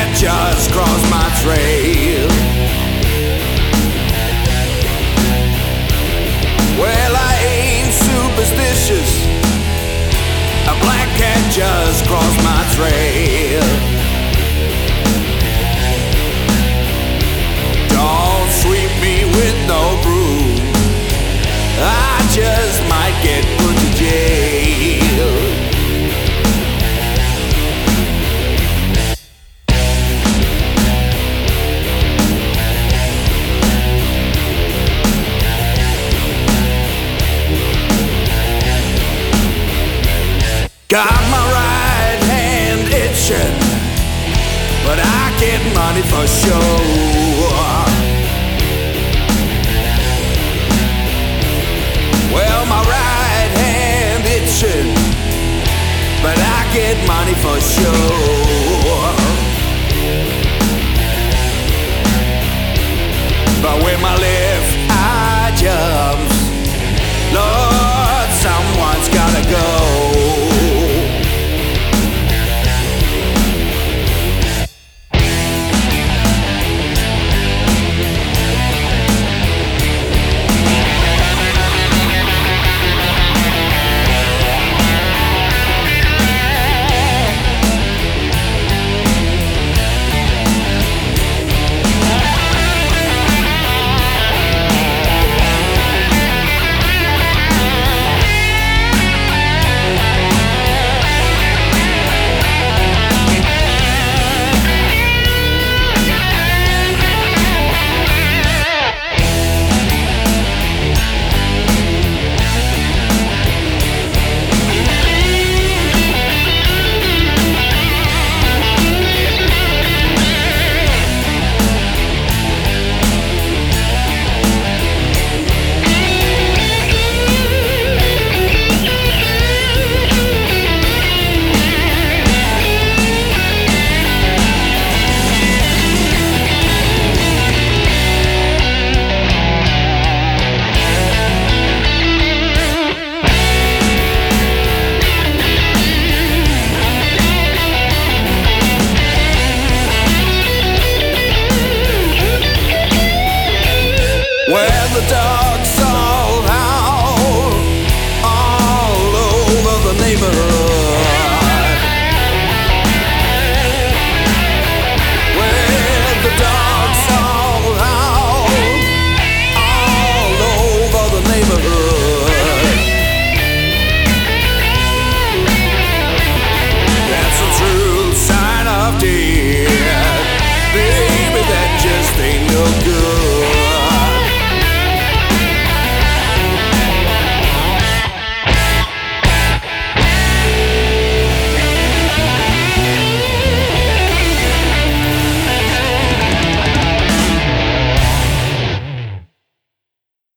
cat just crossed my trail. Well, I ain't superstitious. A black cat just crossed my trail. Don't sweep me with no broom. I just might get put to jail. Got my right hand itching, but I get money for sure. Well, my right hand itching, but I get money for sure.